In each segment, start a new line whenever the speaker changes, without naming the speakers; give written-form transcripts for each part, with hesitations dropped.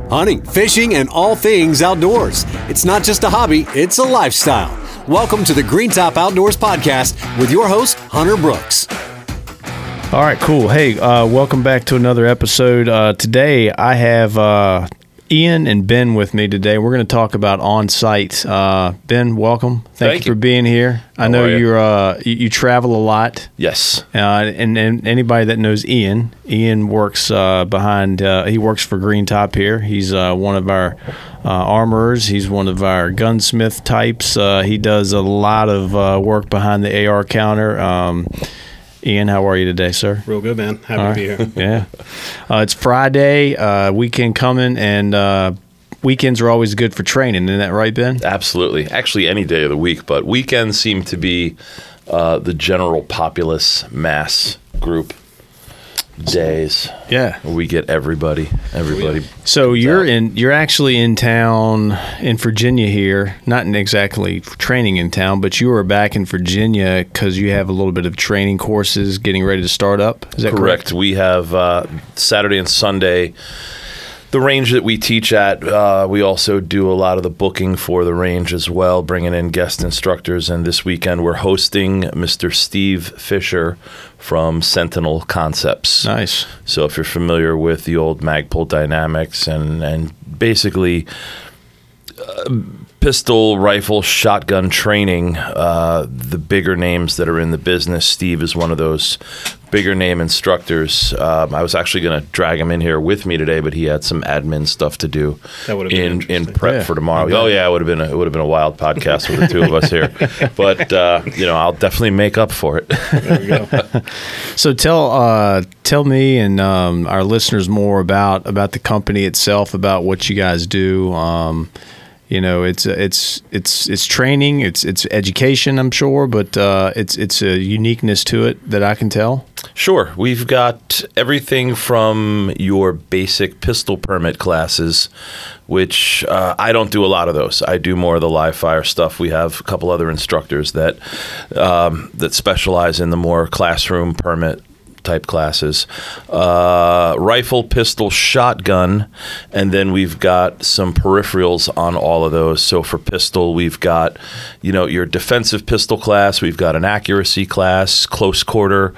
hunting, fishing, and all things outdoors. It's not just a hobby, it's a lifestyle. Welcome to the Green Top Outdoors Podcast with your host, Hunter Brooks.
All right, cool. Hey, welcome back to another episode. Today, I have Ian and Ben with me today. We're going to talk about on-site. Ben, welcome. Thank you for being here. I know you travel a lot.
Yes.
And anybody that knows Ian works he works for Green Top here. He's one of our armorers. He's one of our gunsmith types. He does a lot of work behind the AR counter. Ian, how are you today, sir?
Real good, man. Happy to be
Yeah.
here.
It's Friday, weekend coming, and weekends are always good for training. Isn't that right, Ben?
Absolutely. Actually, any day of the week, but weekends seem to be the general populace mass group days.
Yeah.
We get everybody.
So you're actually in town in Virginia here, not exactly training in town, but you are back in Virginia because you have a little bit of training courses getting ready to start up. Is that correct?
We have Saturday and Sunday. The range that we teach at, we also do a lot of the booking for the range as well, bringing in guest instructors. And this weekend, we're hosting Mr. Steve Fisher from Sentinel Concepts.
Nice.
So if you're familiar with the old Magpul Dynamics and basically pistol, rifle, shotgun training, the bigger names that are in the business, Steve is one of those bigger name instructors. I was actually going to drag him in here with me today, but he had some admin stuff to do in prep for tomorrow. Oh yeah, it would have been a wild podcast with the two of us here. But I'll definitely make up for it.
There we go.
So tell me and our listeners more about the company itself, about what you guys do. It's training, it's education, I'm sure, but it's a uniqueness to it that I can tell.
Sure. We've got everything from your basic pistol permit classes, which I don't do a lot of those. I do more of the live fire stuff. We have a couple other instructors that specialize in the more classroom permit type classes, rifle, pistol, shotgun, and then we've got some peripherals on all of those. So for pistol, we've got, your defensive pistol class, we've got an accuracy class, close quarter,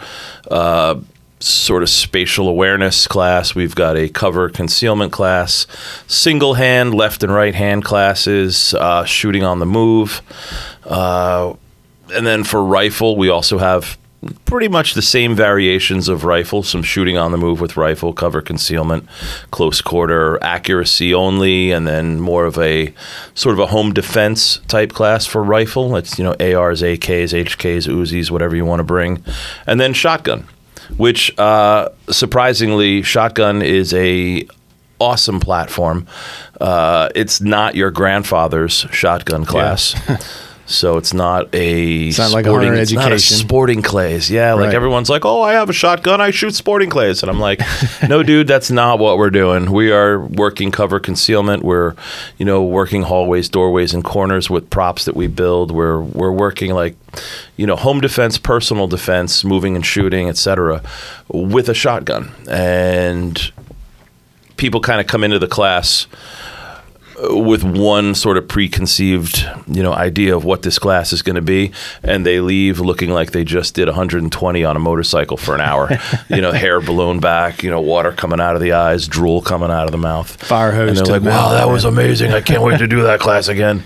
sort of spatial awareness class, we've got a cover concealment class, single hand, left and right hand classes, shooting on the move, and then for rifle, we also have pretty much the same variations of rifle, some shooting on the move with rifle, cover concealment, close quarter, accuracy only, and then more of a sort of a home defense type class for rifle. It's, ARs, AKs, HKs, Uzis, whatever you want to bring. And then shotgun, which surprisingly, shotgun is a awesome platform. It's not your grandfather's shotgun class. Yeah. So it's not a sporting clays. Yeah, like everyone's like, oh, I have a shotgun, I shoot sporting clays. And I'm like, no, dude, that's not what we're doing. We are working cover concealment. We're, working hallways, doorways, and corners with props that we build. We're working like, home defense, personal defense, moving and shooting, etc., with a shotgun. And people kind of come into the class with one sort of preconceived, idea of what this class is going to be, and they leave looking like they just did 120 on a motorcycle for an hour. Hair blown back, water coming out of the eyes, drool coming out of the mouth.
Fire hose.
And they're like, wow, that was amazing. I can't wait to do that class again.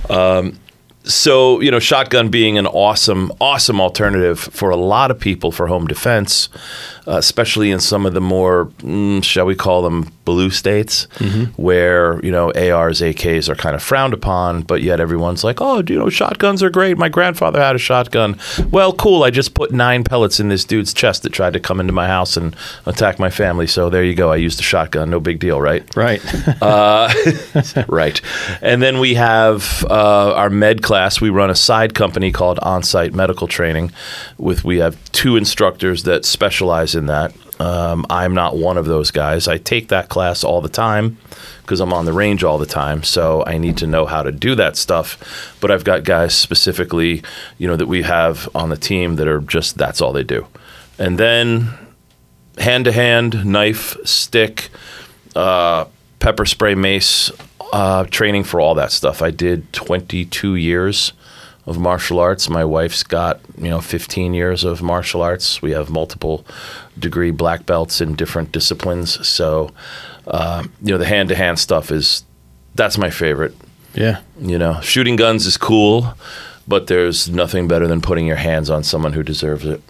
So, shotgun being an awesome alternative for a lot of people for home defense, especially in some of the more, shall we call them, blue states, where, ARs, AKs are kind of frowned upon, but yet everyone's like, oh, shotguns are great. My grandfather had a shotgun. Well, cool. I just put 9 pellets in this dude's chest that tried to come into my house and attack my family. So there you go. I used a shotgun. No big deal, right?
Right.
Right. And then we have our med class. We run a side company called On-Site Medical Training. We have 2 instructors that specialize in that. I'm not one of those guys. I take that class all the time because I'm on the range all the time, so I need to know how to do that stuff. But I've got guys specifically, that we have on the team that are just, that's all they do. And then hand-to-hand, knife, stick, pepper spray, mace, training for all that stuff. I did 22 years of martial arts. My wife's got 15 years of martial arts. We have multiple degree black belts in different disciplines. So the hand-to-hand stuff that's my favorite.
Yeah.
Shooting guns is cool, but there's nothing better than putting your hands on someone who deserves it.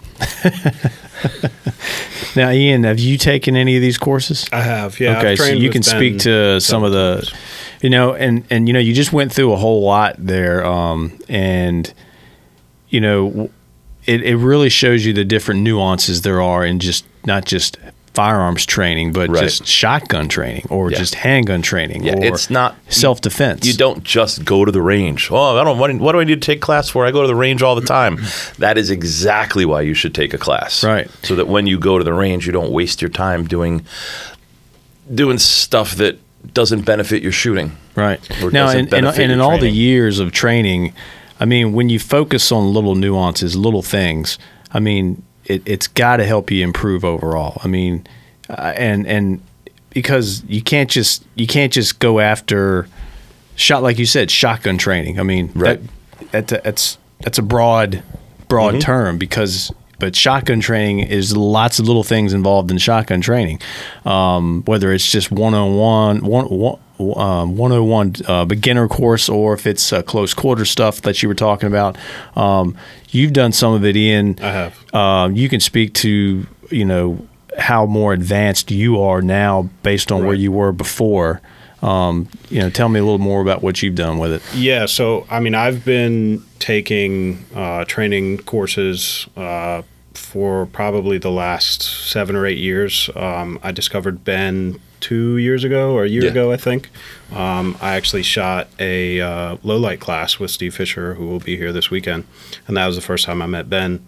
Now, Ian, have you taken any of these courses?
I have, yeah.
Okay, so you can speak to some of the, and you just went through a whole lot there, and it really shows you the different nuances there are in not just firearms training, but just shotgun training or just handgun training.
Yeah,
or
it's not
self-defense.
You don't just go to the range. What do I need to take class for? I go to the range all the time. That is exactly why you should take a class.
Right.
So that when you go to the range, you don't waste your time doing stuff that doesn't benefit your shooting.
Right. Now, and in all the years of training, I mean, when you focus on little nuances, little things, I mean, it's got to help you improve overall. I mean, and because you can't just go after like you said, shotgun training. I mean, that's a broad term but shotgun training is lots of little things involved in shotgun training. Whether it's just 101 beginner course, or if it's close quarter stuff that you were talking about. You've done some of it, Ian.
I have.
You can speak to how more advanced you are now based on where you were before. Tell me a little more about what you've done with it.
Yeah, so I mean, I've been taking training courses for probably the last 7 or 8 years. I discovered Ben 2 years ago or a year ago, I think. I actually shot a low light class with Steve Fisher, who will be here this weekend, and that was the first time I met Ben.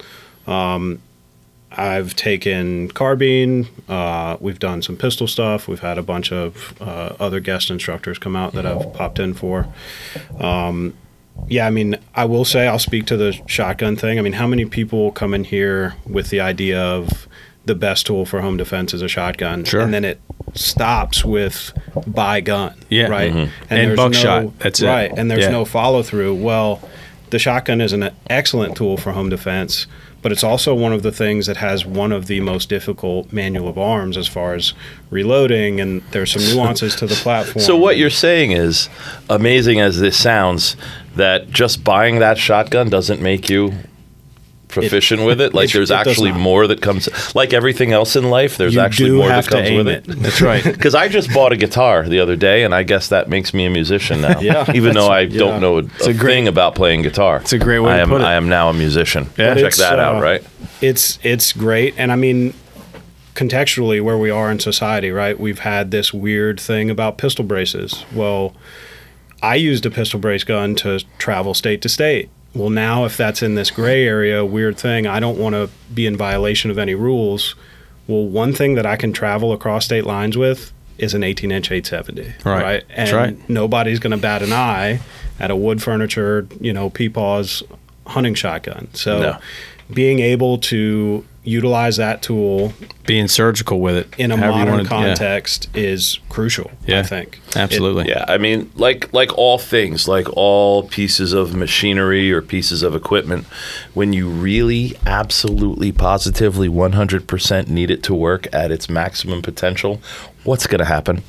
I've taken carbine. We've done some pistol stuff. We've had a bunch of other guest instructors come out that I've popped in for. I mean, I will say, I'll speak to the shotgun thing. I mean, how many people come in here with the idea of the best tool for home defense is a shotgun,
and
then it stops with buy gun, right?
Mm-hmm. And buckshot, that's
right,
it.
And there's no follow through. Well, the shotgun is an excellent tool for home defense, but it's also one of the things that has one of the most difficult manual of arms as far as reloading, and there's some nuances to the platform.
So what you're saying is, amazing as this sounds, that just buying that shotgun doesn't make you proficient with it. Like there's actually more that comes, like everything else in life, there's actually more that comes with it.
That's right.
Because I just bought a guitar the other day, and I guess that makes me a musician now. Even though I don't know a thing about playing guitar.
It's a great way to put it.
I am now a musician.
Yeah.
Check that out, right?
It's great. And I mean, contextually where we are in society, right? We've had this weird thing about pistol braces. Well, I used a pistol brace gun to travel state to state. Well, now if that's in this gray area, weird thing, I don't want to be in violation of any rules. Well, one thing that I can travel across state lines with is an 18-inch 870, right? And
that's right.
Nobody's going to bat an eye at a wood furniture, Peepaw's hunting shotgun. So being able to utilize that tool,
being surgical with it
in a modern context is crucial, I think.
Absolutely.
I mean, like all things, like all pieces of machinery or pieces of equipment, when you really absolutely positively 100% need it to work at its maximum potential, what's going to happen?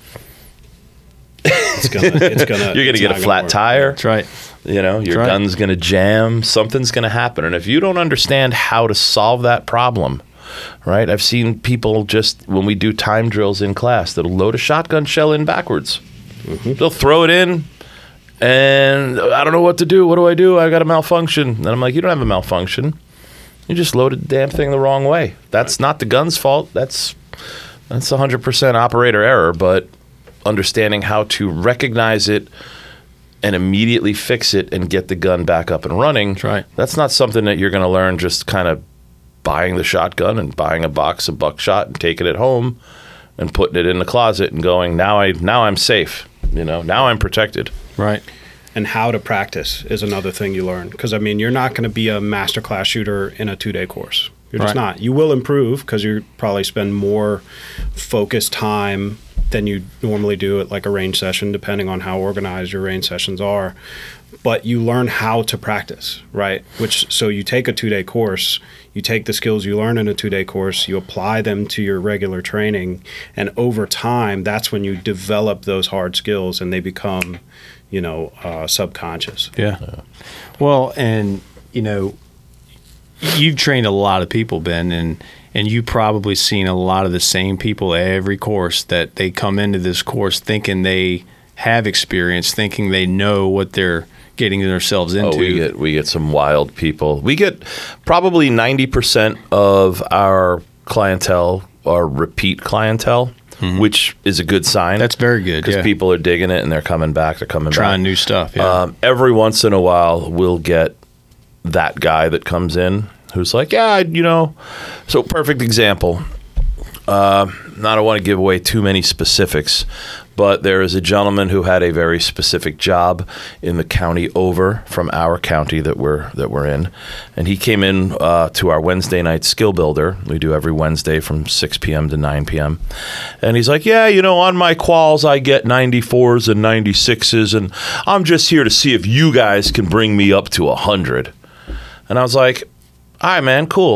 You're going to get a flat tire.
That's right.
Your gun's going to jam. Something's going to happen. And if you don't understand how to solve that problem, right? I've seen people just, when we do time drills in class, that'll load a shotgun shell in backwards. Mm-hmm. They'll throw it in, and I don't know what to do. What do I do? I got a malfunction. And I'm like, you don't have a malfunction. You just loaded the damn thing the wrong way. That's not the gun's fault. That's 100% operator error, but understanding how to recognize it and immediately fix it and get the gun back up and running.
That's right.
That's not something that you're going to learn just kind of buying the shotgun and buying a box of buckshot and taking it home and putting it in the closet and going, now I'm safe. Now I'm protected.
Right.
And how to practice is another thing you learn. Because, I mean, you're not going to be a masterclass shooter in a 2-day course. You're just
Right.
not. You will improve because you probably spend more focused time than you normally do at like a range session, depending on how organized your range sessions are. But you learn how to practice, right? So you take a 2-day course, you take the skills you learn in a 2-day course, you apply them to your regular training, and over time, that's when you develop those hard skills and they become, subconscious.
Yeah. Well, and you've trained a lot of people, Ben, and you've probably seen a lot of the same people every course that they come into this course thinking they have experience, thinking they know what they're getting themselves into.
Oh, we get some wild people. We get probably 90% of our clientele are repeat clientele, which is a good sign.
That's very good,
because
yeah.
people are digging it and they're coming back. They're coming
Trying
back.
new stuff, yeah.
Every once in a while, we'll get that guy that comes in who's like, So perfect example. I don't want to give away too many specifics, but there is a gentleman who had a very specific job in the county over from our county that we're in, and he came in to our Wednesday night skill builder. We do every Wednesday from 6 p.m. to 9 p.m. And he's like, on my quals I get 94s and 96s, and I'm just here to see if you guys can bring me up to 100. And I was like, all right, man, cool.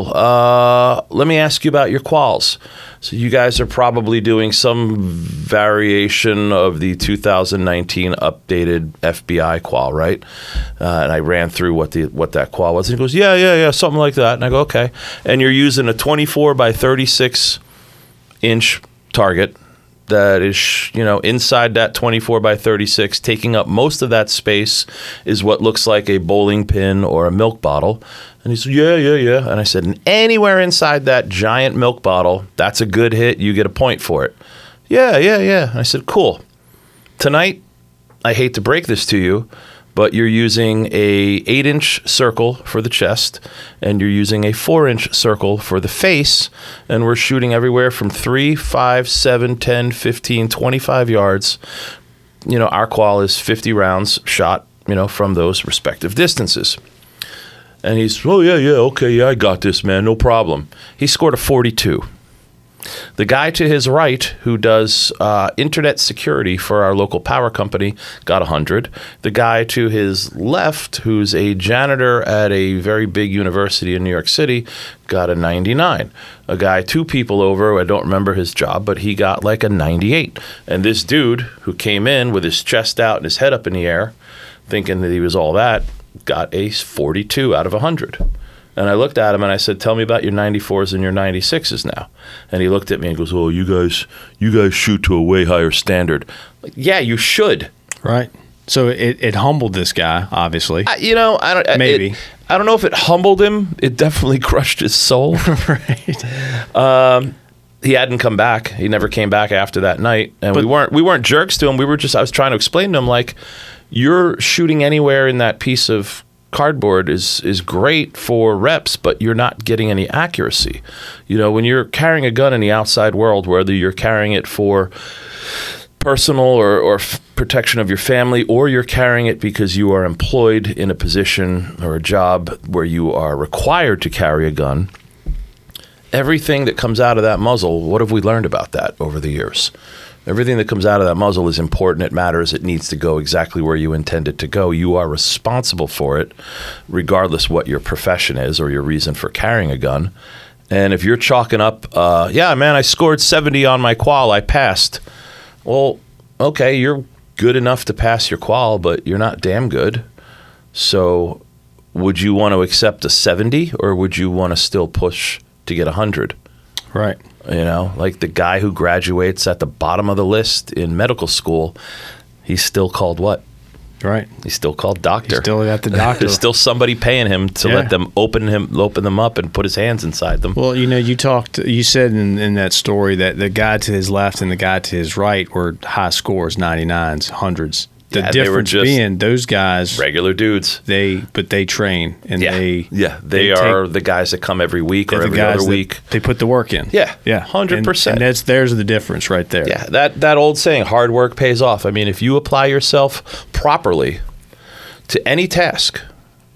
Let me ask you about your quals. So you guys are probably doing some variation of the 2019 updated FBI qual, right? And I ran through what that qual was. And he goes, yeah, something like that. And I go, okay. And you're using a 24 by 36 inch target that is, inside that 24 by 36, taking up most of that space is what looks like a bowling pin or a milk bottle. And he said, yeah. And I said, and anywhere inside that giant milk bottle, that's a good hit. You get a point for it. Yeah. And I said, cool. Tonight, I hate to break this to you, but you're using a 8-inch circle for the chest, and you're using a 4-inch circle for the face, and we're shooting everywhere from 3, 5, 7, 10, 15, 25 yards. Our qual is 50 rounds shot, from those respective distances. And he's, okay, I got this, man, no problem. He scored a 42. The guy to his right, who does internet security for our local power company, got 100. The guy to his left, who's a janitor at a very big university in New York City, got a 99. A guy 2 people over, I don't remember his job, but he got like a 98. And this dude who came in with his chest out and his head up in the air, thinking that he was all that, got a 42 out of 100. And I looked at him and I said, tell me about your 94s and your 96s now. And he looked at me and goes, oh, you guys shoot to a way higher standard. Like, yeah, you should.
Right. So it humbled this guy, obviously.
I don't
Maybe.
I don't know if it humbled him. It definitely crushed his soul.
Right.
He hadn't come back. He never came back after that night. And we weren't jerks to him. I was trying to explain to him, like, you're shooting anywhere in that piece of cardboard is great for reps, but you're not getting any accuracy. When you're carrying a gun in the outside world, whether you're carrying it for personal or protection of your family, or you're carrying it because you are employed in a position or a job where you are required to carry a gun, everything that comes out of that muzzle, what have we learned about that over the years? Everything that comes out of that muzzle is important. It matters. It needs to go exactly where you intend it to go. You are responsible for it, regardless what your profession is or your reason for carrying a gun. And if you're chalking up, I scored 70 on my qual, I passed. Well, okay, you're good enough to pass your qual, but you're not damn good. So would you want to accept a 70, or would you want to still push to get 100?
Right.
Like the guy who graduates at the bottom of the list in medical school, he's still called what?
Right.
He's still called doctor.
He's still got the doctor.
There's still somebody paying him to let them open them up and put his hands inside them.
Well, you said in that story that the guy to his left and the guy to his right were high scores, 99s, 100s. The difference being those guys,
regular dudes.
They train and
they are the guys that come every week or every other week.
They put the work in.
Yeah,
100%. And there's the difference right there.
Yeah, that old saying, hard work pays off. I mean, if you apply yourself properly to any task,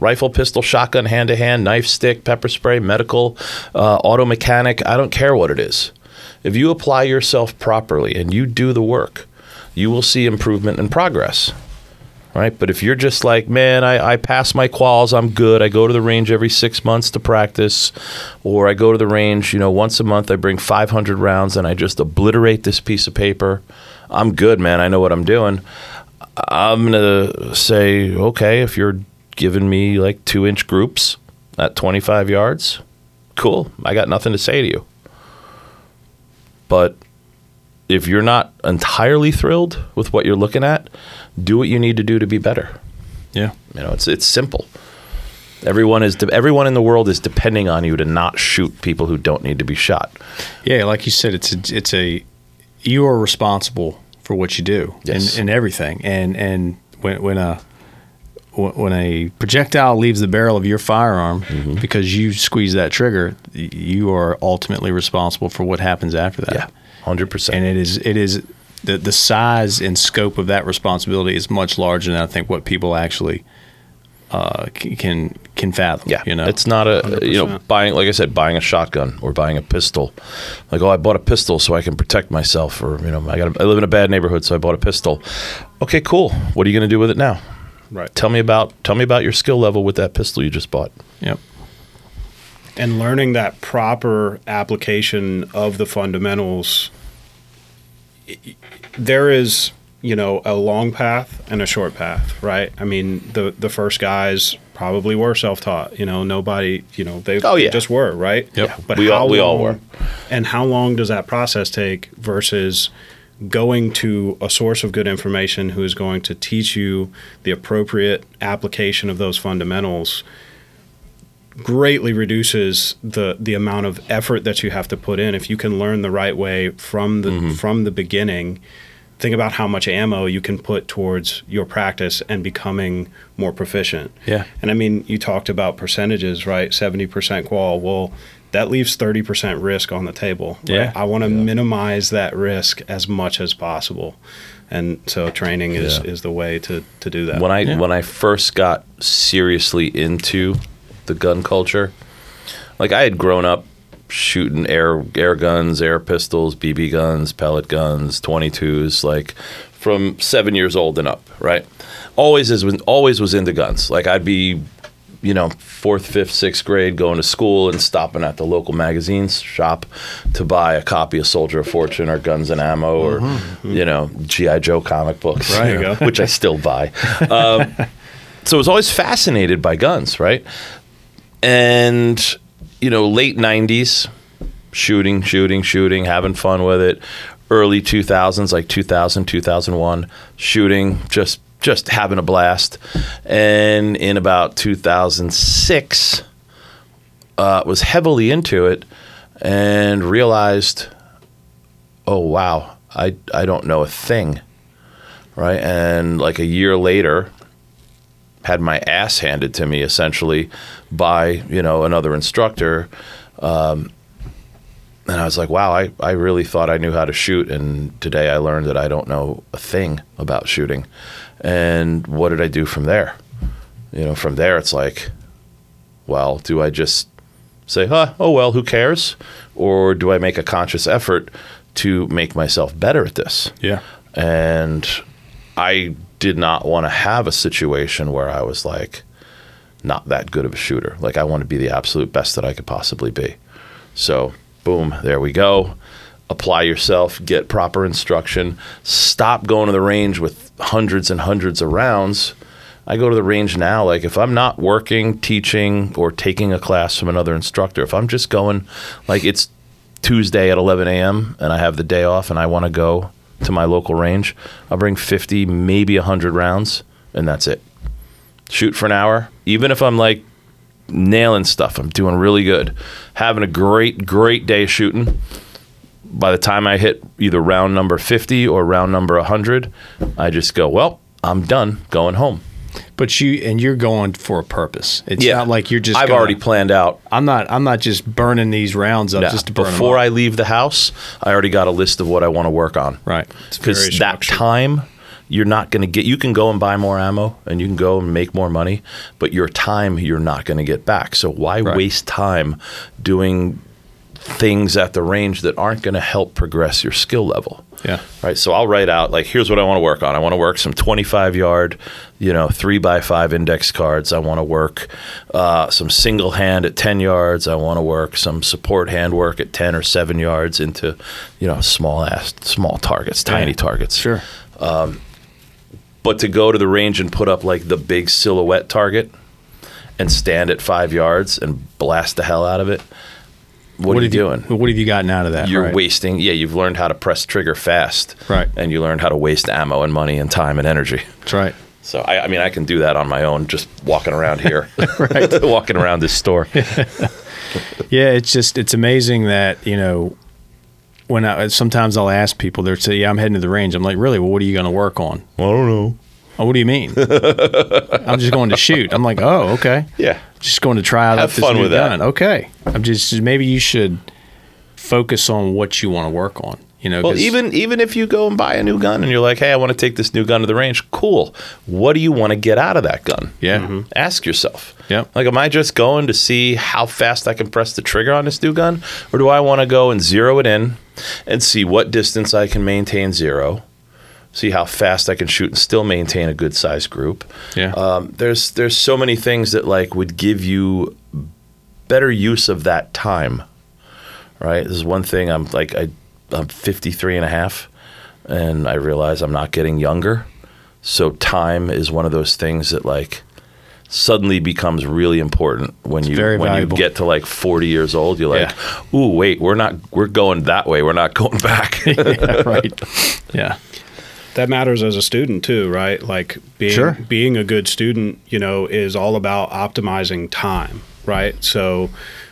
Rifle, pistol, shotgun, hand-to-hand, knife, stick, pepper spray, medical, auto mechanic, I don't care what it is. If you apply yourself properly and you do the work, you will see improvement and progress, right? But if you're just like, man, I pass my quals, I'm good. I go to the range every 6 months to practice, or I go to the range, once a month. I bring 500 rounds and I just obliterate this piece of paper. I'm good, man. I know what I'm doing. I'm gonna say, okay, if you're giving me like 2-inch groups at 25 yards, cool. I got nothing to say to you. But if you're not entirely thrilled with what you're looking at, do what you need to do to be better.
Yeah.
It's simple. Everyone in the world is depending on you to not shoot people who don't need to be shot.
Yeah, like you said, you are responsible for what you do.
Yes.
and everything. And when a projectile leaves the barrel of your firearm because you squeeze that trigger, you are ultimately responsible for what happens after that.
Yeah, 100%.
And it is the size and scope of that responsibility is much larger than I think what people actually can fathom.
Yeah,
you know,
it's not a
100%.
buying, like I said, buying a shotgun or buying a pistol. Like, I bought a pistol so I can protect myself, or I live in a bad neighborhood, so I bought a pistol. Okay, cool. What are you going to do with it now?
Right.
Tell me about your skill level with that pistol you just bought.
Yep.
And learning that proper application of the fundamentals, there is, a long path and a short path, right? I mean, the first guys probably were self-taught. Nobody, they just were, right?
Yep.
Yeah,
But
we all were.
And how long does that process take versus going to a source of good information who is going to teach you the appropriate application of those fundamentals? Greatly reduces the amount of effort that you have to put in if you can learn the right way from the beginning. Think about how much ammo you can put towards your practice and becoming more proficient.
Yeah.
And I mean, you talked about percentages, right? 70% qual. Well, that leaves 30% risk on the table. Right?
Yeah.
I want to minimize that risk as much as possible. And so training is the way to do that.
When I first got seriously into the gun culture, like, I had grown up shooting air guns, air pistols, BB guns, pellet guns, 22s, like from 7 years old and up, right? Always was into guns. Like, I'd be, 4th, 5th, 6th grade going to school and stopping at the local magazines shop to buy a copy of Soldier of Fortune or Guns and Ammo or, G.I. Joe comic books,
Right. There you go.
which I still buy. So I was always fascinated by guns, right? And, late 90s, shooting, having fun with it. Early 2000s, like 2000, 2001, shooting, just having a blast. And in about 2006, was heavily into it and realized, oh, wow, I don't know a thing, right? And like a year later, had my ass handed to me essentially by, another instructor. And I was like, wow, I really thought I knew how to shoot. And today I learned that I don't know a thing about shooting. And what did I do from there? From there, it's like, well, do I just say, oh, well, who cares? Or do I make a conscious effort to make myself better at this?
Yeah.
And I did not want to have a situation where I was like not that good of a shooter. Like, I want to be the absolute best that I could possibly be. So boom, there we go. Apply yourself, get proper instruction, stop going to the range with hundreds and hundreds of rounds. I go to the range now, like, if I'm not working, teaching, or taking a class from another instructor, if I'm just going, like, it's Tuesday at 11 a.m. and I have the day off and I want to go to my local range, I'll bring 50, maybe 100 rounds, and that's it. Shoot for an hour. Even if I'm like nailing stuff, I'm doing really good, having a great day shooting. By the time I hit either round number 50 or round number 100, I just go, well, I'm done, going home.
But you're going for a purpose. It's not like you're just.
I've already planned out.
I'm not just burning these rounds up just to burn them
Before
up.
I leave the house, I already got a list of what I want to work on.
Right.
Because that time, you're not going to get, you can go and buy more ammo and you can go and make more money, but your time you're not going to get back. So why waste time doing things at the range that aren't going to help progress your skill level?
Yeah.
Right. So I'll write out, like, here's what I want to work on. I want to work some 25-yard, 3x5 index cards. I want to work some single hand at 10 yards. I want to work some support hand work at 10 or 7 yards into, small targets, tiny targets.
Sure.
But to go to the range and put up like the big silhouette target and stand at 5 yards and blast the hell out of it, what are you doing?
What have you gotten out of that?
You're wasting. Yeah, you've learned how to press trigger fast.
Right.
And you learned how to waste ammo and money and time and energy.
That's right.
So, I mean, I can do that on my own, just walking around here.
Right.
Walking around this store.
Yeah, it's amazing that, when sometimes I'll ask people, they'll say, yeah, I'm heading to the range. I'm like, really? Well, what are you going to work on?
I don't know.
Oh, what do you mean? I'm just going to shoot. I'm like, oh, okay.
Yeah.
Just going to try out
Have
this
fun
new
with
gun.
that.
Okay. Maybe you should focus on what you want to work on.
Well, even if you go and buy a new gun and you're like, hey, I want to take this new gun to the range, cool. What do you want to get out of that gun?
Yeah. Mm-hmm.
Ask yourself.
Yeah.
Like, am I just going to see how fast I can press the trigger on this new gun? Or do I want to go and zero it in and see what distance I can maintain zero? See how fast I can shoot and still maintain a good size group.
Yeah.
There's so many things that would give you better use of that time. Right. This is one thing. I'm 53 and a half, and I realize I'm not getting younger. So time is one of those things that suddenly becomes really important when you get to 40 years old. You're like, ooh, wait, we're going that way. We're not going back.
Yeah, right. Yeah.
That matters as a student too, right? Like being a good student, is all about optimizing time, right? So,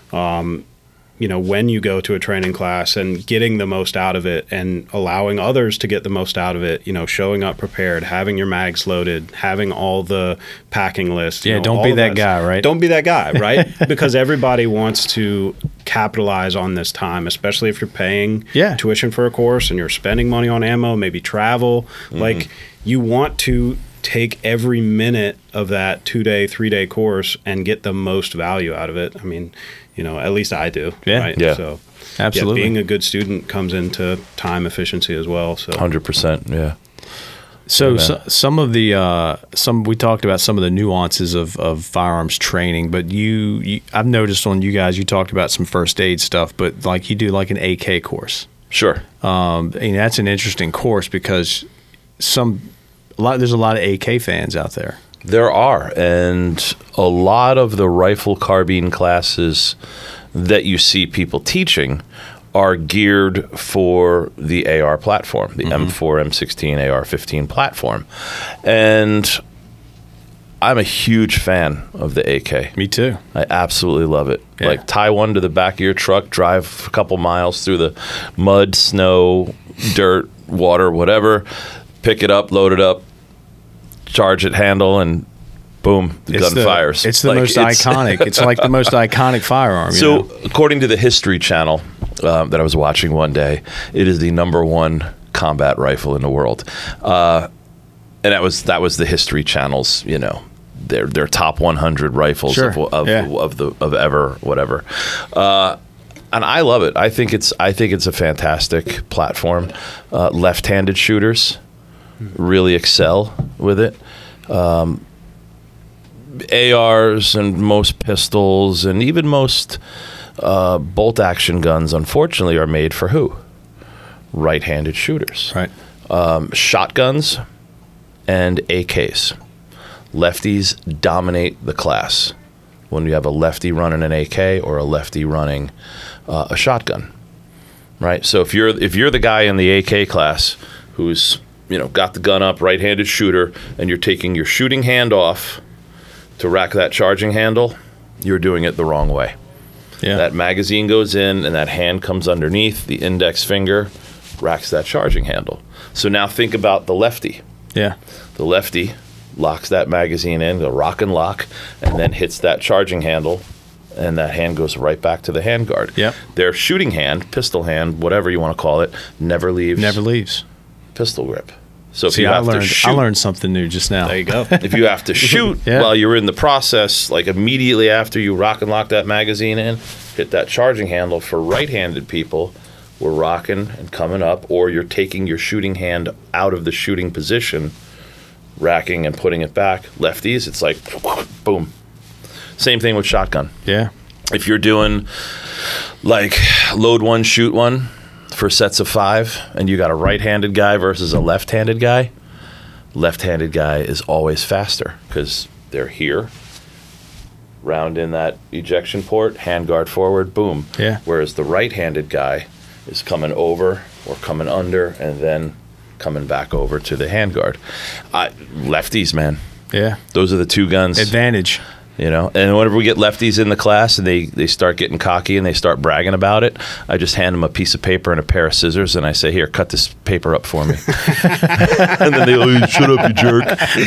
when you go to a training class and getting the most out of it and allowing others to get the most out of it, showing up prepared, having your mags loaded, having all the packing lists.
Yeah, don't be that guy, right?
Don't be that guy, right? Because everybody wants to capitalize on this time, especially if you're paying tuition for a course and you're spending money on ammo, maybe travel. Mm-hmm. You want to take every minute of that 2-day, 3-day course and get the most value out of it. I mean, at least I do.
Yeah.
Right?
Yeah.
So,
absolutely.
Being a good student comes into time efficiency as well. So
100%. Yeah.
So some of the we talked about some of the nuances of firearms training, but I've noticed on you guys, you talked about some first aid stuff, but you do an AK course.
Sure.
That's an interesting course because there's a lot of AK fans out there.
There are, and a lot of the rifle carbine classes that you see people teaching are geared for the AR platform, the M4, M16, AR-15 platform. And I'm a huge fan of the AK.
Me too.
I absolutely love it.
Yeah.
Tie one to the back of your truck, drive a couple miles through the mud, snow, dirt, water, whatever, pick it up, load it up, charge it, handle, and boom, the gun fires.
It's the most iconic. It's like the most iconic firearm.
So, according to the History Channel that I was watching one day, it is the #1 combat rifle in the world, and that was the History Channel's, their top 100 rifles of ever, whatever. And I love it. I think it's a fantastic platform. Left-handed shooters really excel with it. ARs and most pistols and even most bolt action guns, unfortunately, are made for who? Right-handed shooters.
Right.
Shotguns and AKs. Lefties dominate the class when you have a lefty running an AK or a lefty running a shotgun. Right? So if you're the guy in the AK class who's got the gun up, right-handed shooter, and you're taking your shooting hand off to rack that charging handle, you're doing it the wrong way.
Yeah.
That magazine goes in, and that hand comes underneath, the index finger racks that charging handle. So now think about the lefty.
Yeah.
The lefty locks that magazine in, the rock and lock, and then hits that charging handle, and that hand goes right back to the handguard.
Yep.
Their shooting hand, pistol hand, whatever you want to call it, never leaves
Never leaves.
pistol grip. So if
See,
you
I
have to shoot,
learned something new just now.
There you go.
if you have to shoot
Yeah.
while you're in the process, like immediately after you rock and lock that magazine in, hit that charging handle. For right-handed people, we're rocking and coming up, or you're taking your shooting hand out of the shooting position, racking and putting it back. Lefties, it's like boom. Same thing with shotgun.
Yeah.
If you're doing like load one, shoot one for sets of 5, and you got a right-handed guy versus a left-handed guy is always faster because they're here, round in that ejection port, handguard forward, boom.
Yeah.
Whereas the right-handed guy is coming over or coming under and then coming back over to the handguard. Lefties, man.
Yeah.
Those are the two guns.
Advantage.
You know, and whenever we get lefties in the class and they start getting cocky and they start bragging about it, I just hand them a piece of paper and a pair of scissors and I say, here, cut this paper up for me. And then they go, shut up, you jerk.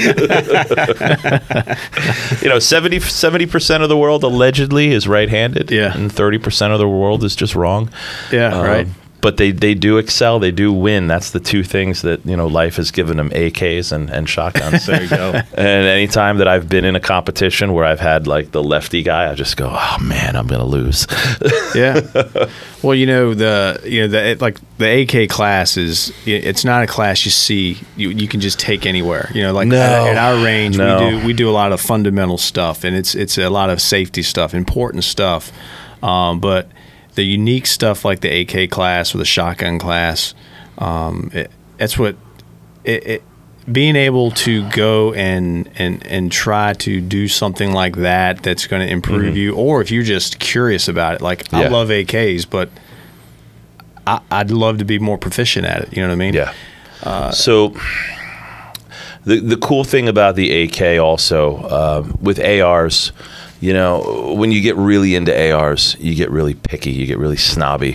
70% of the world allegedly is right-handed.
Yeah.
And 30% of the world is just wrong.
Yeah, right.
But they do excel. They do win. That's the two things that, life has given them, AKs and shotguns.
There you go.
And anytime that I've been in a competition where I've had like the lefty guy, I just go, oh man, I'm gonna lose.
Yeah. Well, the AK class it's not a class you see you can just take anywhere. At our range we do a lot of fundamental stuff, and it's a lot of safety stuff, important stuff. But the unique stuff like the AK class or the shotgun class, that's what being able to go and try to do something like that's going to improve you, or if you're just curious about it. I love AKs, but I'd love to be more proficient at it. You know what I mean?
Yeah. So the cool thing about the AK also with ARs, when you get really into ARs, you get really picky, you get really snobby.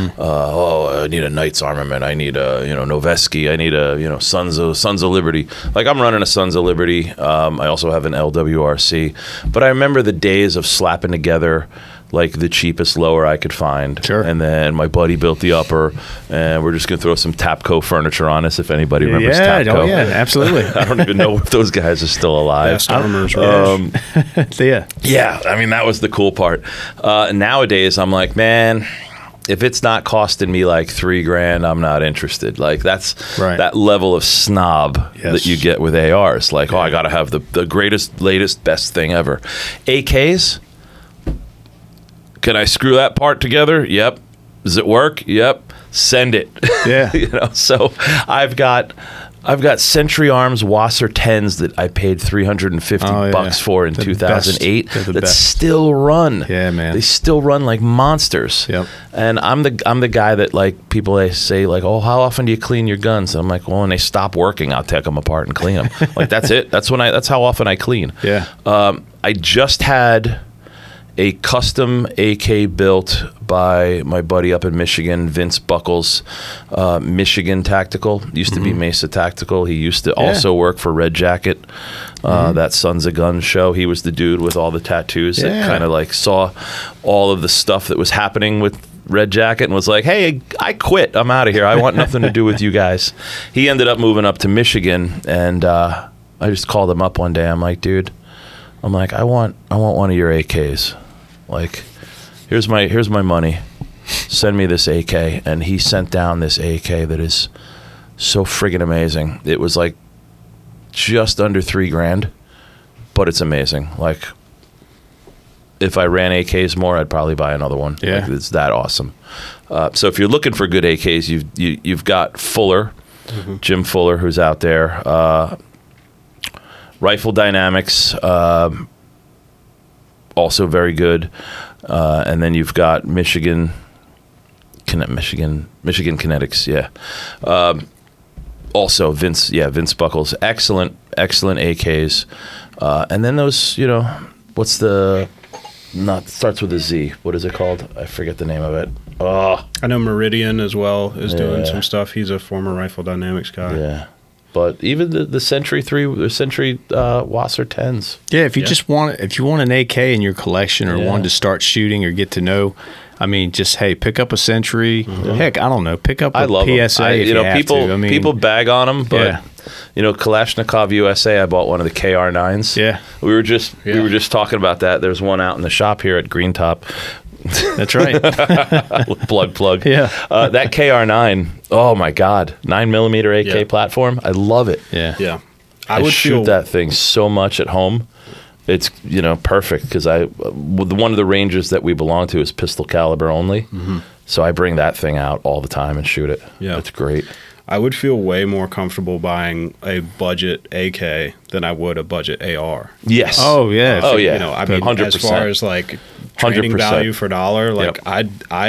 I need a Knight's Armament, I need a Noveske, I need a Sons of Liberty. Like I'm running a Sons of Liberty. I also have an LWRC, but I remember the days of slapping together like the cheapest lower I could find.
Sure.
And then my buddy built the upper, and we're just gonna throw some Tapco furniture on us if anybody remembers Tapco.
Oh yeah, absolutely.
I don't even know if those guys are still alive.
Best armors, right?
Yeah.
I mean, that was the cool part. Nowadays, I'm like, man, if it's not costing me like $3,000, I'm not interested. Like that's
right.
That level of snob that you get with ARs. Like, I got to have the greatest, latest, best thing ever. AKs, can I screw that part together? Yep. Does it work? Yep. Send it.
Yeah.
So I've got Century Arms Wasser 10s that I paid $350 for in 2008 that still run.
Yeah, man.
They still run like monsters.
Yep.
And I'm the guy that like people they say like, oh, how often do you clean your guns? And I'm like, well, when they stop working, I'll take them apart and clean them. Like that's it. That's how often I clean.
Yeah.
I just had a custom AK built by my buddy up in Michigan, Vince Buckles, Michigan Tactical. Used to be Mesa Tactical. He used to also work for Red Jacket, that Sons of Guns show. He was the dude with all the tattoos that kind of like saw all of the stuff that was happening with Red Jacket and was like, hey, I quit. I'm out of here. I want nothing to do with you guys. He ended up moving up to Michigan, and I just called him up one day. I'm like, dude, I want one of your AKs. Like, here's my money. Send me this AK. And he sent down this AK that is so friggin' amazing. It was like just under $3,000, but it's amazing. Like, if I ran AKs more, I'd probably buy another one.
Yeah.
Like, it's that awesome. So if you're looking for good AKs, you've got Fuller, Jim Fuller, who's out there. Rifle Dynamics, also very good. And then you've got Michigan Kinetics, yeah. Also Vince Buckles, excellent AKs. And then those, starts with a Z. What is it called? I forget the name of it. Oh,
I know Meridian as well is doing some stuff. He's a former Rifle Dynamics guy.
yeah. But even the Century Wasser 10s.
Yeah, if you want an AK in your collection or wanted to start shooting or get to know, I mean, just pick up a Century. Heck, I don't know, pick up a PSA. If you have
people
to. I mean,
people bag on them, but Kalashnikov USA. I bought one of the KR9s.
Yeah,
we were just talking about that. There's one out in the shop here at Green Top.
That's right.
plug.
Yeah.
That KR9. Oh my God, 9mm AK platform. I love it.
Yeah.
I would shoot that thing so much at home. It's perfect because one of the ranges that we belong to is pistol caliber only. Mm-hmm. So I bring that thing out all the time and shoot it. Yeah, it's great.
I would feel way more comfortable buying a budget AK than I would a budget AR.
Yes.
Oh yeah.
Oh yeah.
I mean, 100%. As far as training
100%.
value for dollar, I'd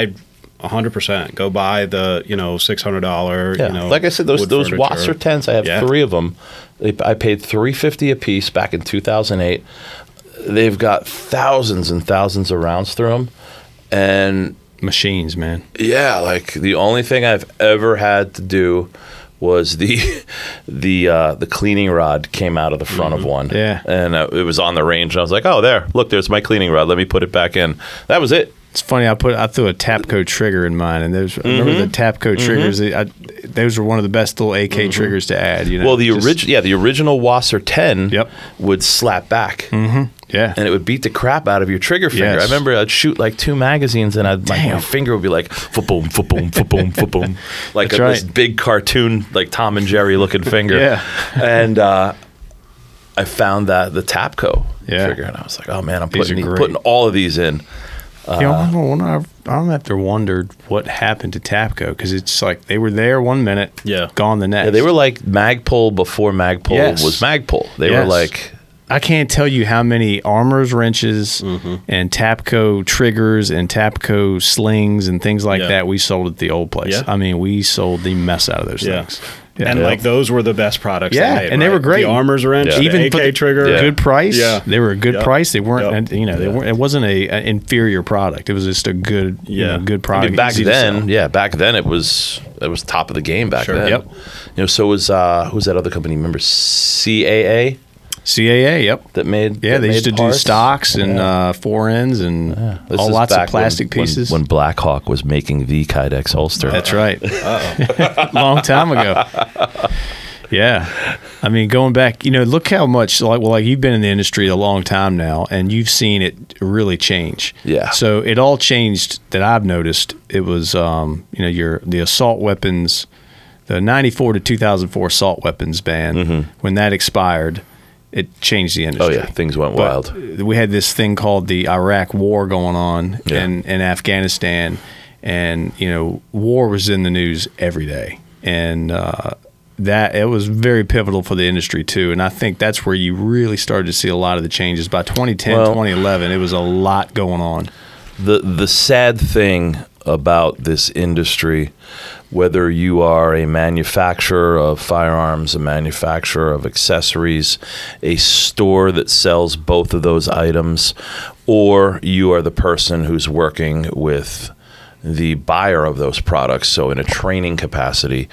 100% go buy the $600.
Yeah. Like I said, those Wasser 10s. I have 3 of them. I paid $350 a piece back in 2008. They've got thousands and thousands of rounds through them, and
machines, man.
Yeah, the only thing I've ever had to do was the cleaning rod came out of the front of one. Yeah, and it was on the range, and I was like, oh, there's my cleaning rod. Let me put it back in. That was it.
It's funny. I threw a Tapco trigger in mine, and remember the Tapco triggers. Those were one of the best little AK triggers to add.
Well, the original Wasser 10 would slap back.
Mm-hmm. Yeah,
and it would beat the crap out of your trigger finger.
Yes.
I remember I'd shoot 2 magazines, and my finger would be like fa-boom, fa-boom, fa-boom, fa-boom, this big cartoon Tom and Jerry looking finger.
Yeah,
and I found the Tapco trigger, and I was like, oh man, I'm putting all of these in.
I don't have to wonder what happened to Tapco because it's they were there one minute, gone the next.
Yeah, they were like Magpul before Magpul was Magpul. They were
I can't tell you how many Armor's wrenches and Tapco triggers and Tapco slings and things like that we sold at the old place. Yeah. I mean, we sold the mess out of those things.
Yeah. And those were the best products.
Yeah,
they made,
and they were great.
The Armor's wrench,
even
the AK trigger,
good price. Yeah, they were a good price. They weren't,
They
weren't. It wasn't an inferior product. It was just a good, good product.
I mean, back then it was top of the game back then. Yep. So was who's that other company? Remember CAA?
CAA, yep.
That made
they used to do stocks and fore ends and all lots of plastic pieces.
When Blackhawk was making the Kydex holster.
That's right. Long time ago. Yeah. I mean, going back, look how much, you've been in the industry a long time now, and you've seen it really change.
Yeah.
So it all changed that I've noticed. It was, the assault weapons, the 94 to 2004 assault weapons ban, when that expired, it changed the industry.
Oh, yeah. Things went wild.
We had this thing called the Iraq War going on in Afghanistan, and, war was in the news every day. And that it was very pivotal for the industry, too. And I think that's where you really started to see a lot of the changes. By 2010, 2011, it was a lot going on.
The sad thing about this industry, whether you are a manufacturer of firearms, a manufacturer of accessories, a store that sells both of those items, or you are the person who's working with the buyer of those products, so in a training capacity,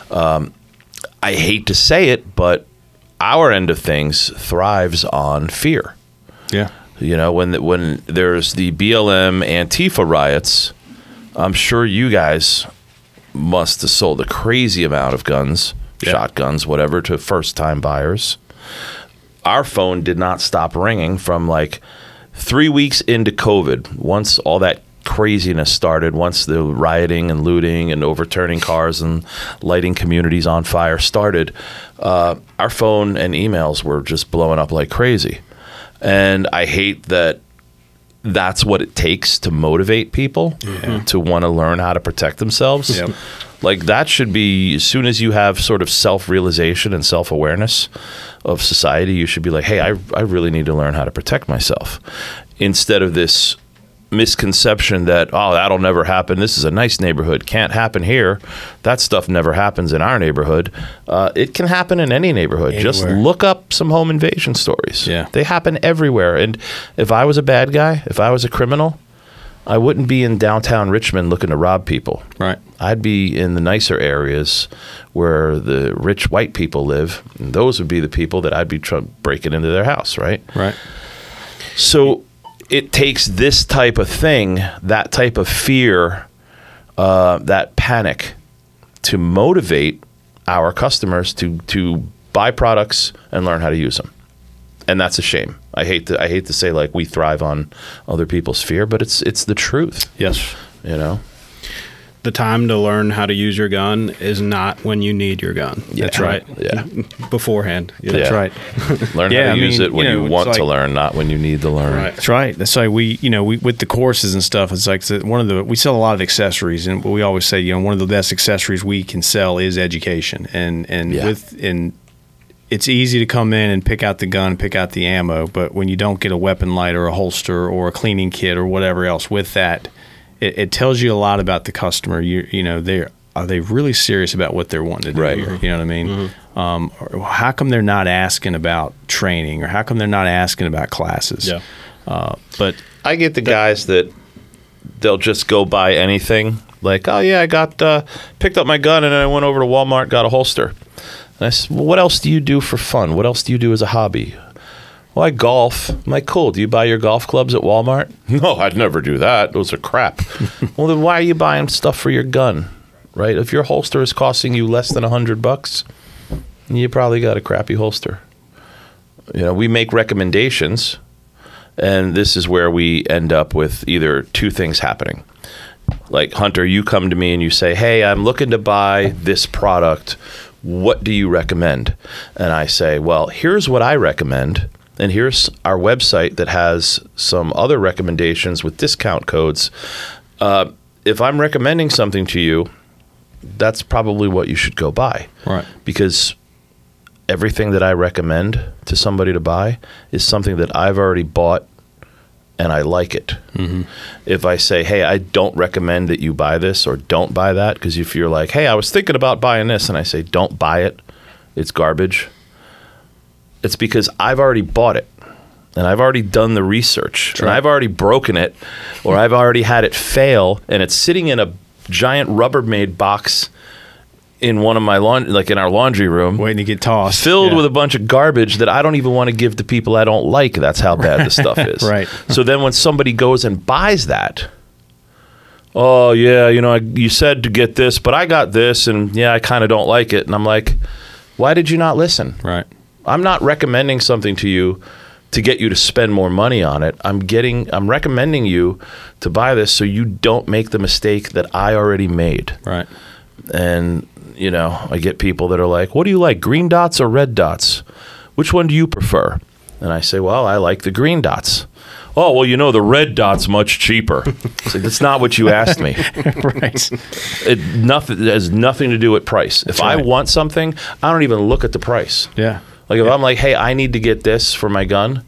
I hate to say it, but our end of things thrives on fear.
Yeah.
When there's the BLM Antifa riots, I'm sure you guys must have sold a crazy amount of guns, shotguns, whatever, to first-time buyers. Our phone did not stop ringing from 3 weeks into COVID. Once all that craziness started, once the rioting and looting and overturning cars and lighting communities on fire started, our phone and emails were just blowing up like crazy. And I hate that that's what it takes to motivate people to want to learn how to protect themselves. Yep. That should be, as soon as you have sort of self-realization and self-awareness of society, you should be like, hey, I really need to learn how to protect myself. Instead of this misconception that, oh, that'll never happen. This is a nice neighborhood. Can't happen here. That stuff never happens in our neighborhood. It can happen in any neighborhood. Anywhere. Just look up some home invasion stories.
Yeah.
They happen everywhere. And if I was a bad guy, if I was a criminal, I wouldn't be in downtown Richmond looking to rob people.
Right.
I'd be in the nicer areas where the rich white people live. And those would be the people that I'd be breaking into their house, right?
Right.
So it takes this type of thing, that type of fear, that panic, to motivate our customers to buy products and learn how to use them. And that's a shame. I hate to say like we thrive on other people's fear, but it's the truth.
Yes.
You know?
The time to learn how to use your gun is not when you need your gun.
Yeah.
That's right.
Yeah.
Beforehand. You know?
That's right.
Learn how to use it when you want to learn, not when you need to learn.
Right.
That's right. That's like we with the courses and stuff. It's like we sell a lot of accessories, and we always say, one of the best accessories we can sell is education, and it's easy to come in and pick out the gun, pick out the ammo, but when you don't get a weapon light or a holster or a cleaning kit or whatever else with that, it tells you a lot about the customer. Are they really serious about what they're wanting to do
right.
here? You know what I mean?
Mm-hmm.
How come they're not asking about training, or how come they're not asking about classes?
Yeah.
But
I get the guys that they'll just go buy anything. Like, oh yeah, I picked up my gun and then I went over to Walmart, got a holster. And I said, well, what else do you do for fun? What else do you do as a hobby? Well, I golf. I'm like, cool. Do you buy your golf clubs at Walmart? No, I'd never do that. Those are crap. Well, then why are you buying stuff for your gun, right? If your holster is costing you less than $100, you probably got a crappy holster. We make recommendations, and this is where we end up with either two things happening. Like, Hunter, you come to me and you say, hey, I'm looking to buy this product. What do you recommend? And I say, well, here's what I recommend. And here's our website that has some other recommendations with discount codes. If I'm recommending something to you, that's probably what you should go buy.
right.
Because everything that I recommend to somebody to buy is something that I've already bought and I like it.
Mm-hmm.
If I say, hey, I don't recommend that you buy this or don't buy that, because if you're like, hey, I was thinking about buying this, and I say, don't buy it, it's garbage, it's because I've already bought it and I've already done the research and I've already broken it, or I've already had it fail, and it's sitting in a giant Rubbermaid box in one of my in our laundry room,
Waiting to get tossed.
filled with a bunch of garbage that I don't even want to give to people I don't like. That's how bad the stuff is.
Right.
So then when somebody goes and buys that, oh yeah, you said to get this, but I got this, and yeah, I kind of don't like it. And I'm like, why did you not listen?
Right.
I'm not recommending something to you to get you to spend more money on it. I'm recommending you to buy this so you don't make the mistake that I already made.
Right.
And I get people that are like, what do you like, green dots or red dots? Which one do you prefer? And I say, well, I like the green dots. Oh, well, the red dot's much cheaper. It's like, that's not what you asked me.
Right.
It has nothing to do with price. If I want something, I don't even look at the price.
Yeah.
Like if I'm like, hey, I need to get this for my gun.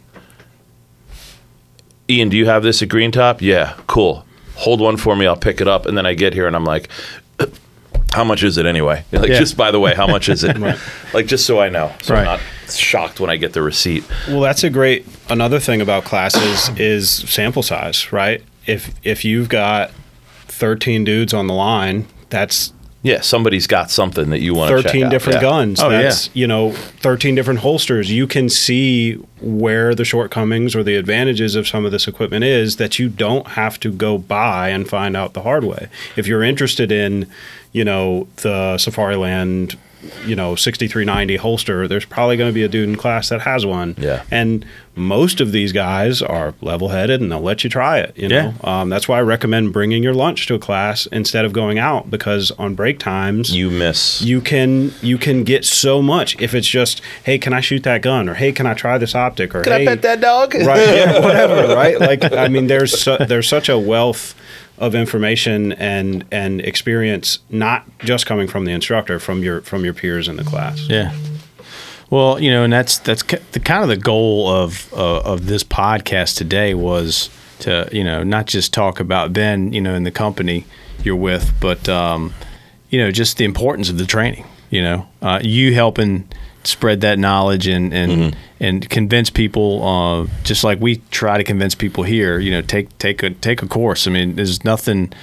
Ian, do you have this at Green Top? Yeah, cool. Hold one for me. I'll pick it up. And then I get here and I'm like, how much is it anyway? Just by the way, how much is it? Like, just so I know. So I'm not shocked when I get the receipt.
Well, that's another thing about classes is sample size, right? If you've got 13 dudes on the line, that's
somebody's got something that you want to check out.
13 different guns.
Oh,
that's, 13 different holsters. You can see where the shortcomings or the advantages of some of this equipment is, that you don't have to go buy and find out the hard way. If you're interested in, the Safariland, 6390 holster, there's probably going to be a dude in class that has one.
Yeah.
And most of these guys are level-headed and they'll let you try it. That's why I recommend bringing your lunch to a class instead of going out, because on break times
you miss.
You can get so much. If it's just, hey, can I shoot that gun? Or hey, can I try this optic? Or
Can I pet that dog?
Right, yeah, whatever, right? Like, I mean, there's such a wealth of information and experience, not just coming from the instructor, from your peers in the class.
Yeah. Well, and that's the kind of the goal of this podcast today was to, not just talk about Ben, in the company you're with, but just the importance of the training. You helping spread that knowledge and convince people, just like we try to convince people here. Take a course. I mean, there's nothing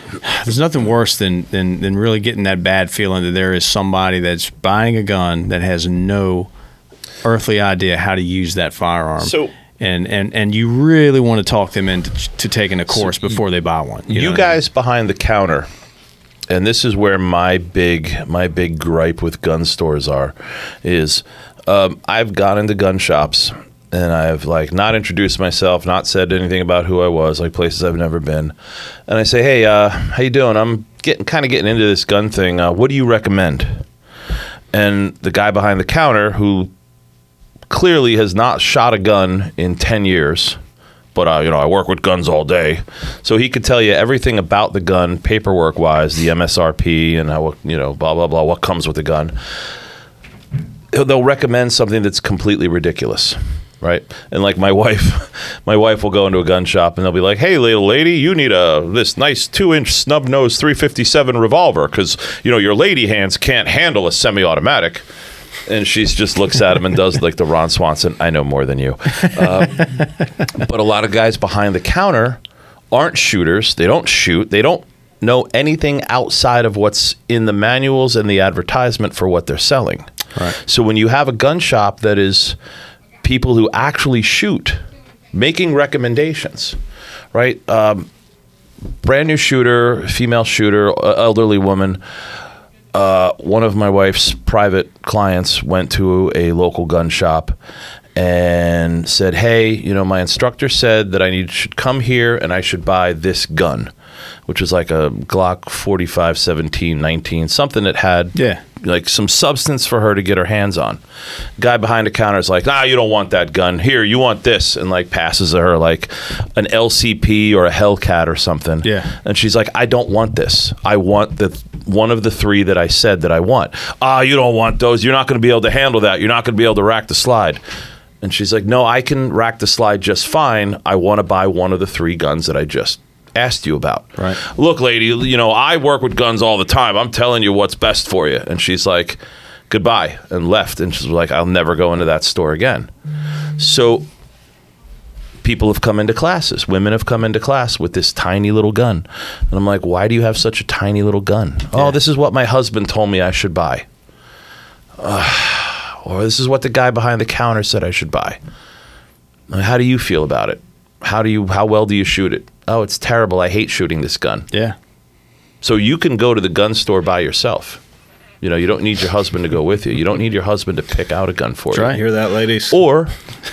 There's nothing worse than really getting that bad feeling that there is somebody that's buying a gun that has no earthly idea how to use that firearm.
So-
and you really want to talk them into taking a course before they buy one.
You guys behind the counter, and this is where my big gripe with gun stores is I've gone into gun shops and I've like not introduced myself, not said anything about who I was, like places I've never been, and I say, hey, how you doing? I'm getting into this gun thing. What do you recommend? And the guy behind the counter, who clearly has not shot a gun in 10 years, but I work with guns all day, so he could tell you everything about the gun, paperwork wise, the MSRP, and how blah blah blah, what comes with the gun. They'll recommend something that's completely ridiculous, right? And like my wife will go into a gun shop and they'll be like, hey, little lady, you need this nice 2-inch snub nose 357 revolver because your lady hands can't handle a semi-automatic. And she just looks at him and does like the Ron Swanson, I know more than you. But a lot of guys behind the counter aren't shooters. They don't shoot. They don't know anything outside of what's in the manuals and the advertisement for what they're selling.
Right.
So when you have a gun shop that is people who actually shoot, making recommendations, right? Brand new shooter, female shooter, elderly woman. One of my wife's private clients went to a local gun shop and said, hey, my instructor said that I should come here and I should buy this gun, which was like a Glock 45, 17, 19, something that had like some substance for her to get her hands on. Guy behind the counter is like, you don't want that gun. Here, you want this. And like passes her like an LCP or a Hellcat or something.
Yeah.
And she's like, I don't want this. I want one of the three that I said that I want. You don't want those. You're not going to be able to handle that. You're not going to be able to rack the slide. And she's like, no, I can rack the slide just fine. I want to buy one of the three guns that I just asked you about.
Right.
Look, lady, I work with guns all the time. I'm telling you what's best for you. And she's like, goodbye, and left. And she's like, I'll never go into that store again. So people have come into classes. Women have come into class with this tiny little gun. And I'm like, why do you have such a tiny little gun? Yeah. Oh, this is what my husband told me I should buy. Or this is what the guy behind the counter said I should buy. How do you feel about it? How well do you shoot it? Oh, it's terrible. I hate shooting this gun.
Yeah.
So you can go to the gun store by yourself. You don't need your husband to go with you. You don't need your husband to pick out a gun for you.
Right. Hear that, ladies?
Or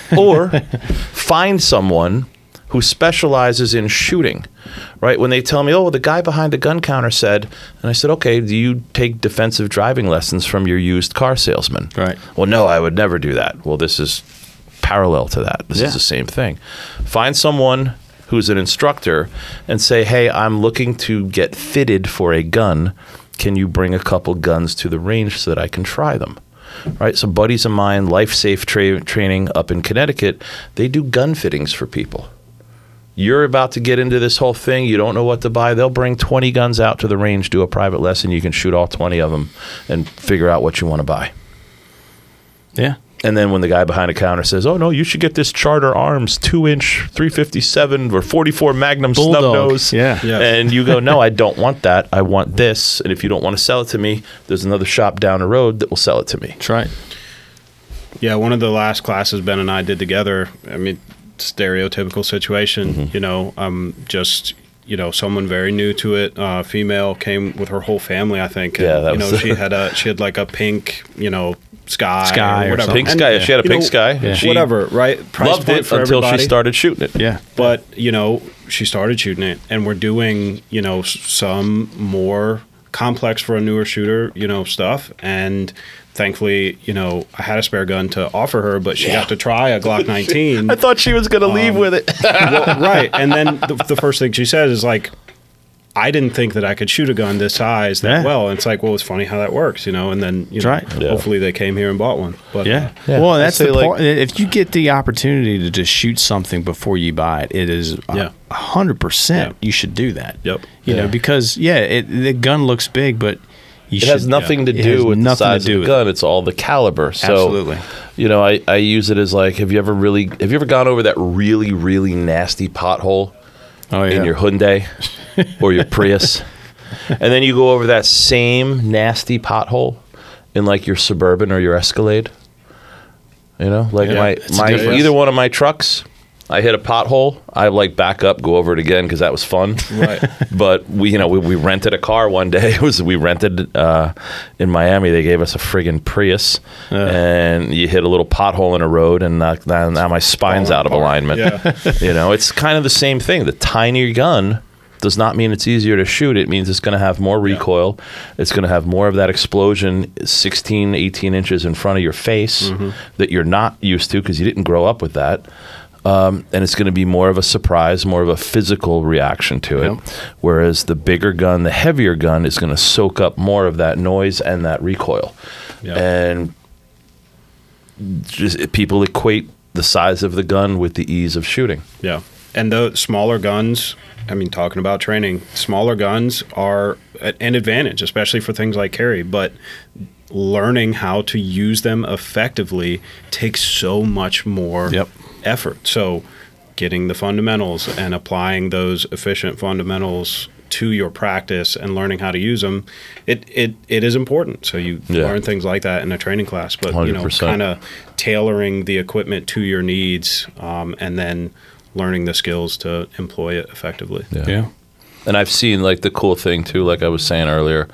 find someone who specializes in shooting, right? When they tell me, the guy behind the gun counter said, and I said, okay, do you take defensive driving lessons from your used car salesman?
Right.
Well, no, I would never do that. Well, this is parallel to that. This is the same thing. Find someone who's an instructor and say, hey, I'm looking to get fitted for a gun. Can you bring a couple guns to the range so that I can try them? Right? Some buddies of mine, Life Safe training up in Connecticut, they do gun fittings for people. You're about to get into this whole thing. You don't know what to buy. They'll bring 20 guns out to the range, do a private lesson. You can shoot all 20 of them and figure out what you want to buy.
Yeah.
And then when the guy behind the counter says, oh, no, you should get this Charter Arms 2-inch 357 or 44 Magnum
Bulldog.
snub nose.
Yeah.
And you go, no, I don't want that. I want this. And if you don't want to sell it to me, there's another shop down the road that will sell it to me.
That's right.
Yeah, one of the last classes Ben and I did together, stereotypical situation, just someone very new to it, female, came with her whole family, I think. And,
that was
she had like a pink, sky
or
whatever.
Pink Sky. She had a pink Sky.
Yeah.
She
whatever, right? Price
loved
point
it
for
until
everybody.
she started shooting it.
Yeah.
But, she started shooting it, and we're doing, some more complex for a newer shooter, stuff. And thankfully, I had a spare gun to offer her, but she got to try a Glock 19.
I thought she was going to leave with it.
Well, right. And then the first thing she says is like, I didn't think that I could shoot a gun this size that well. And it's like, well, it's funny how that works, And then, hopefully they came here and bought one. But
Well, that's the point. If you get the opportunity to just shoot something before you buy it, it is 100%. You should do that.
Yep.
You know, because the gun looks big, but
it has nothing to do with the size of the gun. It's all the caliber. So,
absolutely.
I use it as like, have you ever gone over that really, really nasty pothole in your Hyundai? or your Prius, and then you go over that same nasty pothole in like your Suburban or your Escalade. You know, like my either one of my trucks, I hit a pothole, I like back up, go over it again because that was fun.
Right.
But we rented a car one day. We rented in Miami. They gave us a friggin' Prius, and you hit a little pothole in a road, and now my spine's out of alignment.
Yeah.
You know, it's kind of the same thing. The tinier gun does not mean it's easier to shoot. It means it's going to have more recoil. It's going to have more of that explosion 16, 18 inches in front of your face that you're not used to because you didn't grow up with that. And it's going to be more of a surprise, more of a physical reaction to it. Yep. Whereas the bigger gun, the heavier gun is going to soak up more of that noise and that recoil. Yep. And just people equate the size of the gun with the ease of shooting.
Yeah. And the smaller guns, I mean, talking about training, smaller guns are an advantage, especially for things like carry. But learning how to use them effectively takes so much more effort. So getting the fundamentals and applying those efficient fundamentals to your practice and learning how to use them, it is important. So you learn things like that in a training class. But
100%.
Kind of tailoring the equipment to your needs, and then learning the skills to employ it effectively.
Yeah.
And I've seen like the cool thing too, like I was saying earlier,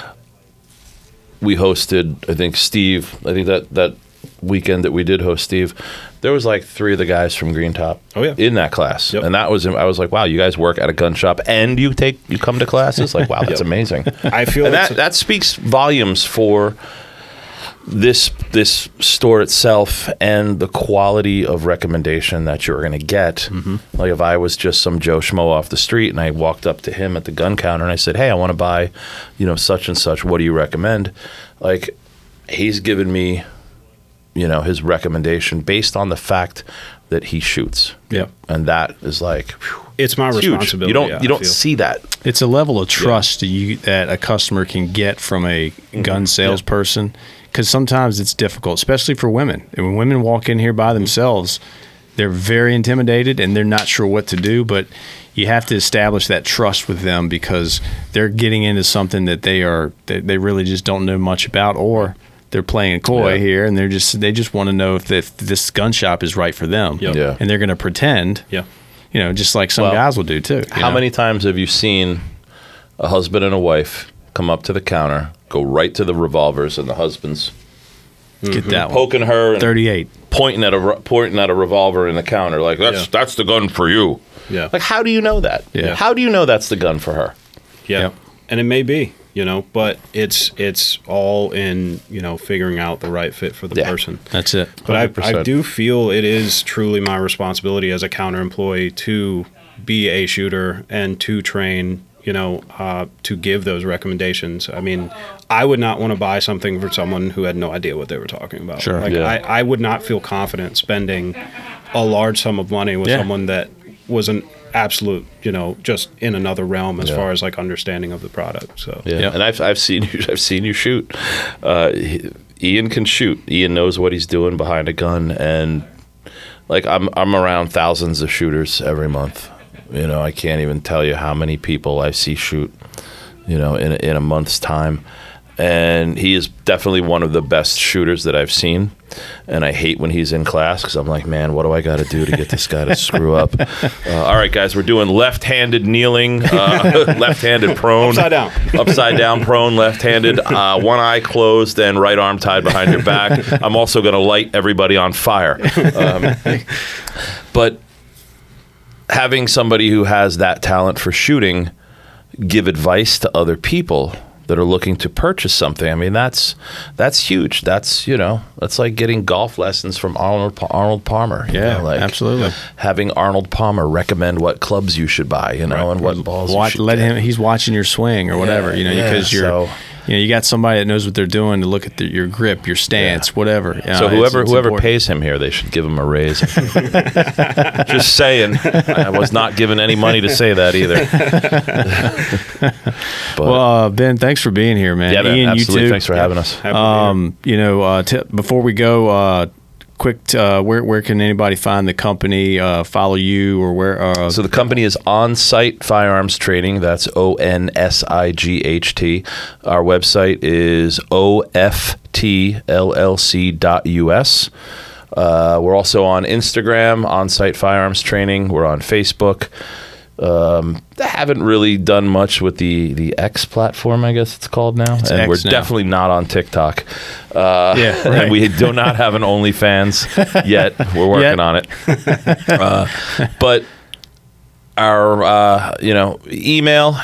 we hosted, I think that weekend that we did host Steve, there was like 3 of the guys from Green Top in that class. Yep. And I was like, wow, you guys work at a gun shop and you come to classes? Like, wow, that's amazing.
I feel
and that speaks volumes for this store itself and the quality of recommendation that you're going to get. Like if I was just some Joe Schmo off the street and I walked up to him at the gun counter and I said, hey, I want to buy, such and such, what do you recommend? Like he's given me, his recommendation based on the fact that he shoots.
Yeah.
And that is like, whew,
it's my responsibility.
You don't see that.
It's a level of trust that a customer can get from a gun salesperson. Because sometimes it's difficult, especially for women. And when women walk in here by themselves, they're very intimidated and they're not sure what to do. But you have to establish that trust with them because they're getting into something that they really just don't know much about, or they're playing coy here and they just want to know if this gun shop is right for them.
Yeah.
And they're going to pretend. Yeah. Just like some guys will do too.
How many times have you seen a husband and a wife come up to the counter, go right to the revolvers, and the husband's
get that
poking
one.
her, and
38,
pointing at a revolver in the counter, like that's the gun for you.
Yeah.
Like, how do you know that?
Yeah.
How do you know that's the gun for her?
Yeah. And it may be, but it's all in figuring out the right fit for the person.
That's it.
But I do feel it is truly my responsibility as a counter employee to be a shooter and to train. To give those recommendations. I mean, I would not want to buy something for someone who had no idea what they were talking about.
Sure.
I would not feel confident spending a large sum of money with someone that was an absolute, just in another realm as far as like understanding of the product. So
and I've seen you shoot. Ian can shoot. Ian knows what he's doing behind a gun, and like I'm around thousands of shooters every month. I can't even tell you how many people I see shoot, in a month's time. And he is definitely one of the best shooters that I've seen. And I hate when he's in class because I'm like, man, what do I got to do to get this guy to screw up? All right, guys, we're doing left-handed kneeling, left-handed prone. Upside down prone, left-handed, one eye closed and right arm tied behind your back. I'm also going to light everybody on fire. But having somebody who has that talent for shooting give advice to other people that are looking to purchase something, I mean, that's huge. That's that's like getting golf lessons from Arnold Palmer.
Absolutely.
Having Arnold Palmer recommend what clubs you should buy, and what balls you should take.
He's watching your swing or whatever, because you got somebody that knows what they're doing to look at your grip, your stance, whatever.
So whoever pays him here, they should give him a raise. Just saying. I was not given any money to say that either.
Well, Ben, thanks for being here, man.
Yeah, man,
Ian,
absolutely.
you too.
Thanks for having us.
Before we go, quick, where can anybody find the company, follow you, or where?
So the company is On-Site Firearms Training. That's ONSIGHT. Our website is oftllc.us. We're also on Instagram, On-Site Firearms Training. We're on Facebook. Haven't really done much with the X platform, I guess it's called now.
It's
and
X
we're
now.
definitely not on TikTok.
Yeah, right.
And we do not have an OnlyFans yet. We're working on it. But our email,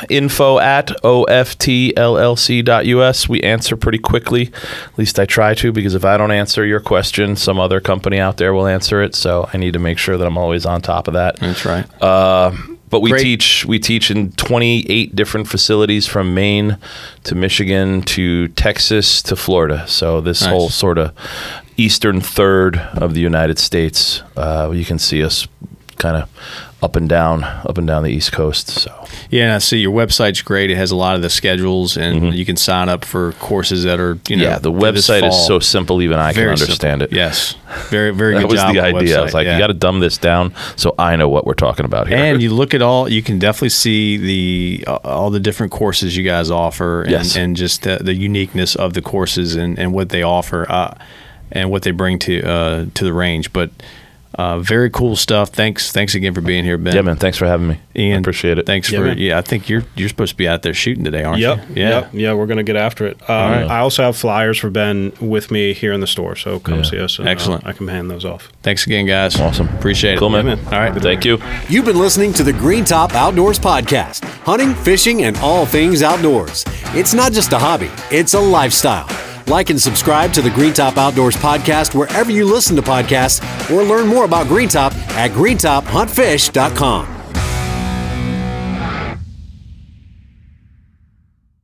info@oftllc.us. We answer pretty quickly. At least I try to, because if I don't answer your question, some other company out there will answer it. So I need to make sure that I'm always on top of that.
That's right.
But we
Great.
teach in 28 different facilities, from Maine to Michigan to Texas to Florida. So this
Nice.
whole sort of eastern third of the United States, you can see us kind of up and down the East Coast. So
Yeah, and I see your website's great. It has a lot of the schedules, and you can sign up for courses that are,
the
for this
website is
fall.
so simple, even I can
Very
understand
simple.
it.
Yes, very, very
That
good
was
job
the
on
idea. I was
website.
like,
Yeah.
you got to dumb this down so I know what we're talking about here.
And you look at you can definitely see all the different courses you guys offer, and,
Yes.
and just the uniqueness of the courses and what they offer, and what they bring to the range. But very cool stuff. Thanks again for being here, Ben.
Yeah, man. Thanks for having me.
Ian,
I appreciate it.
Thanks
Yeah,
for
man.
I think you're supposed to be out there shooting today, aren't
Yep.
you? Yeah.
Yep. We're gonna get after it.
right.
I also have flyers for Ben with me here in the store, so come see us. And,
Excellent.
I can hand those off.
Thanks again, guys.
Awesome.
Appreciate it.
Cool, man.
Yeah, man.
All right.
Thank you.
You've been listening to the Green Top Outdoors Podcast, hunting, fishing, and all things outdoors. It's not just a hobby, it's a lifestyle. Like and subscribe to the Green Top Outdoors Podcast wherever you listen to podcasts, or learn more about Green Top at greentophuntfish.com.